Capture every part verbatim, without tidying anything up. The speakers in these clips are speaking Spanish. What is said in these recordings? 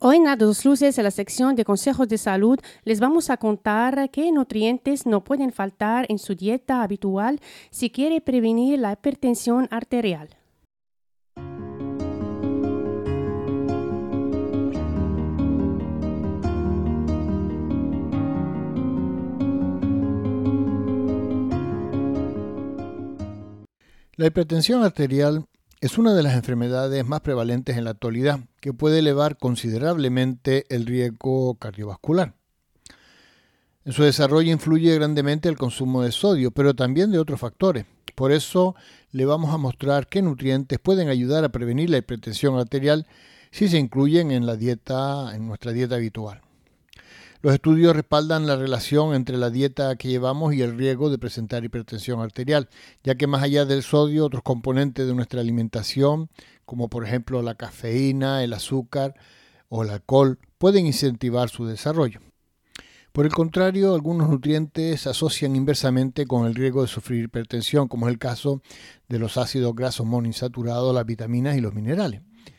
Hoy en A Dos Luces, en la sección de consejos de salud, les vamos a contar qué nutrientes no pueden faltar en su dieta habitual si quiere prevenir la hipertensión arterial. La hipertensión arterial es una de las enfermedades más prevalentes en la actualidad, que puede elevar considerablemente el riesgo cardiovascular. En su desarrollo influye grandemente el consumo de sodio, pero también de otros factores. Por eso le vamos a mostrar qué nutrientes pueden ayudar a prevenir la hipertensión arterial si se incluyen en la dieta, en nuestra dieta habitual. Los estudios respaldan la relación entre la dieta que llevamos y el riesgo de presentar hipertensión arterial, ya que más allá del sodio, otros componentes de nuestra alimentación, como por ejemplo la cafeína, el azúcar o el alcohol, pueden incentivar su desarrollo. Por el contrario, algunos nutrientes se asocian inversamente con el riesgo de sufrir hipertensión, como es el caso de los ácidos grasos monoinsaturados, las vitaminas y los minerales.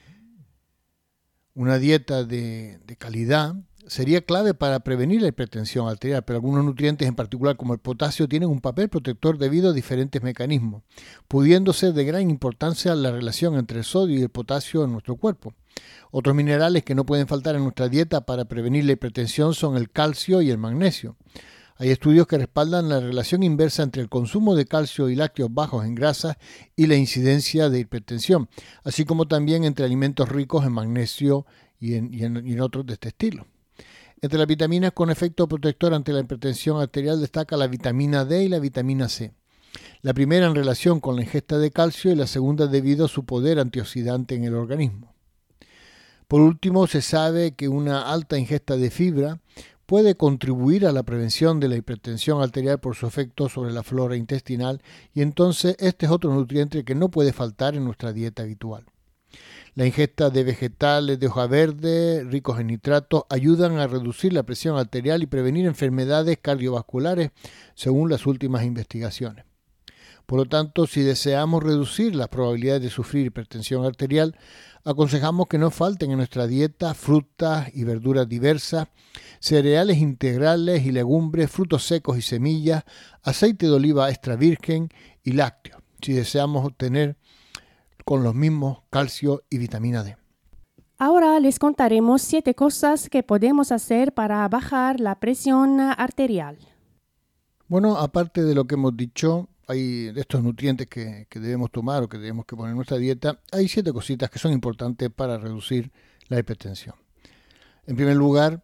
Una dieta de, de calidad sería clave para prevenir la hipertensión arterial, pero algunos nutrientes, en particular como el potasio, tienen un papel protector debido a diferentes mecanismos, pudiendo ser de gran importancia la relación entre el sodio y el potasio en nuestro cuerpo. Otros minerales que no pueden faltar en nuestra dieta para prevenir la hipertensión son el calcio y el magnesio. Hay estudios que respaldan la relación inversa entre el consumo de calcio y lácteos bajos en grasas y la incidencia de hipertensión, así como también entre alimentos ricos en magnesio y en, y en, y en otros de este estilo. Entre las vitaminas con efecto protector ante la hipertensión arterial destaca la vitamina D y la vitamina C. La primera en relación con la ingesta de calcio y la segunda debido a su poder antioxidante en el organismo. Por último, se sabe que una alta ingesta de fibra puede contribuir a la prevención de la hipertensión arterial por su efecto sobre la flora intestinal y entonces este es otro nutriente que no puede faltar en nuestra dieta habitual. La ingesta de vegetales de hoja verde, ricos en nitratos, ayudan a reducir la presión arterial y prevenir enfermedades cardiovasculares, según las últimas investigaciones. Por lo tanto, si deseamos reducir las probabilidades de sufrir hipertensión arterial, aconsejamos que no falten en nuestra dieta frutas y verduras diversas, cereales integrales y legumbres, frutos secos y semillas, aceite de oliva extra virgen y lácteos, si deseamos obtener con los mismos calcio y vitamina D. Ahora les contaremos siete cosas que podemos hacer para bajar la presión arterial. Bueno, aparte de lo que hemos dicho, hay de estos nutrientes que, que debemos tomar o que debemos que poner en nuestra dieta, hay siete cositas que son importantes para reducir la hipertensión. En primer lugar,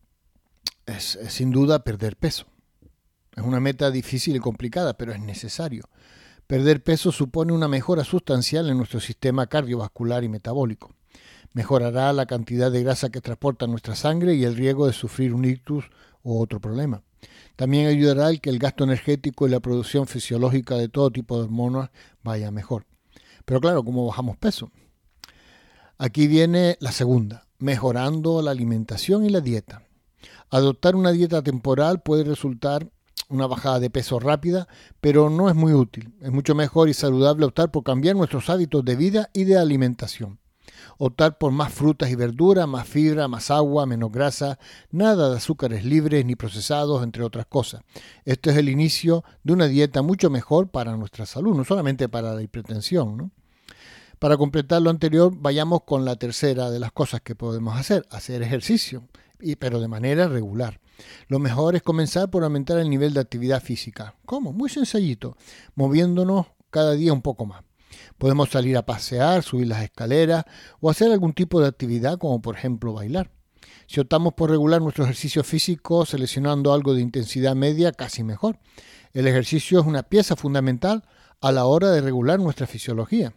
es, es sin duda perder peso. Es una meta difícil y complicada, pero es necesario. Perder peso supone una mejora sustancial en nuestro sistema cardiovascular y metabólico. Mejorará la cantidad de grasa que transporta nuestra sangre y el riesgo de sufrir un ictus u otro problema. También ayudará a que el gasto energético y la producción fisiológica de todo tipo de hormonas vaya mejor. Pero claro, ¿cómo bajamos peso? Aquí viene la segunda, mejorando la alimentación y la dieta. Adoptar una dieta temporal puede resultar una bajada de peso rápida, pero no es muy útil. Es mucho mejor y saludable optar por cambiar nuestros hábitos de vida y de alimentación. Optar por más frutas y verduras, más fibra, más agua, menos grasa, nada de azúcares libres ni procesados, entre otras cosas. Esto es el inicio de una dieta mucho mejor para nuestra salud, no solamente para la hipertensión, ¿no? Para completar lo anterior, vayamos con la tercera de las cosas que podemos hacer, hacer ejercicio, y, pero de manera regular. Lo mejor es comenzar por aumentar el nivel de actividad física. ¿Cómo? Muy sencillito, moviéndonos cada día un poco más. Podemos salir a pasear, subir las escaleras o hacer algún tipo de actividad como por ejemplo bailar. Si optamos por regular nuestro ejercicio físico seleccionando algo de intensidad media, casi mejor. El ejercicio es una pieza fundamental a la hora de regular nuestra fisiología.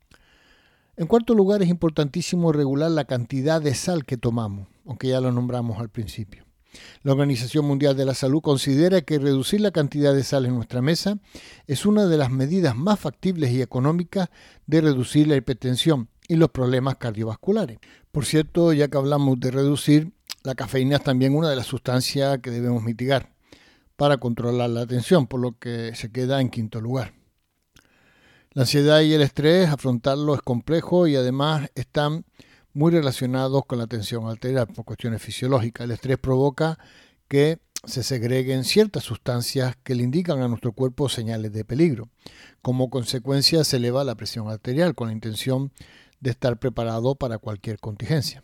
En cuarto lugar, es importantísimo regular la cantidad de sal que tomamos, aunque ya lo nombramos al principio. La Organización Mundial de la Salud considera que reducir la cantidad de sal en nuestra mesa es una de las medidas más factibles y económicas de reducir la hipertensión y los problemas cardiovasculares. Por cierto, ya que hablamos de reducir, la cafeína es también una de las sustancias que debemos mitigar para controlar la tensión, por lo que se queda en quinto lugar. La ansiedad y el estrés, afrontarlo es complejo y además están muy relacionados con la tensión arterial por cuestiones fisiológicas. El estrés provoca que se segreguen ciertas sustancias que le indican a nuestro cuerpo señales de peligro. Como consecuencia se eleva la presión arterial con la intención de estar preparado para cualquier contingencia.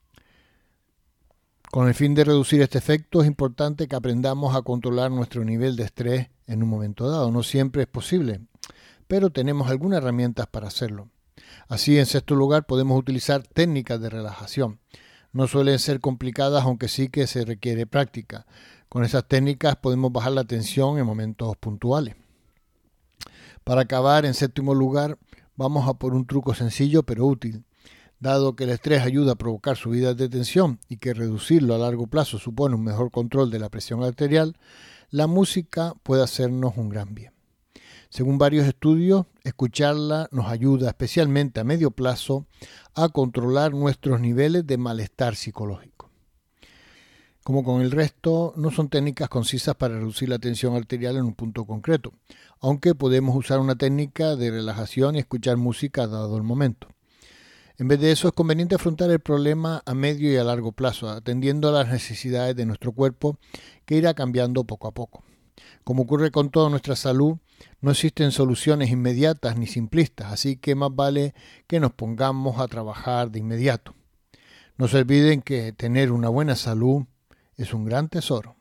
Con el fin de reducir este efecto es importante que aprendamos a controlar nuestro nivel de estrés en un momento dado. No siempre es posible, pero tenemos algunas herramientas para hacerlo. Así, en sexto lugar, podemos utilizar técnicas de relajación. No suelen ser complicadas, aunque sí que se requiere práctica. Con esas técnicas podemos bajar la tensión en momentos puntuales. Para acabar, en séptimo lugar, vamos a por un truco sencillo pero útil. Dado que el estrés ayuda a provocar subidas de tensión y que reducirlo a largo plazo supone un mejor control de la presión arterial, la música puede hacernos un gran bien. Según varios estudios, escucharla nos ayuda, especialmente a medio plazo, a controlar nuestros niveles de malestar psicológico. Como con el resto, no son técnicas concisas para reducir la tensión arterial en un punto concreto, aunque podemos usar una técnica de relajación y escuchar música dado el momento. En vez de eso, es conveniente afrontar el problema a medio y a largo plazo, atendiendo a las necesidades de nuestro cuerpo, que irá cambiando poco a poco. Como ocurre con toda nuestra salud, no existen soluciones inmediatas ni simplistas, así que más vale que nos pongamos a trabajar de inmediato. No se olviden que tener una buena salud es un gran tesoro.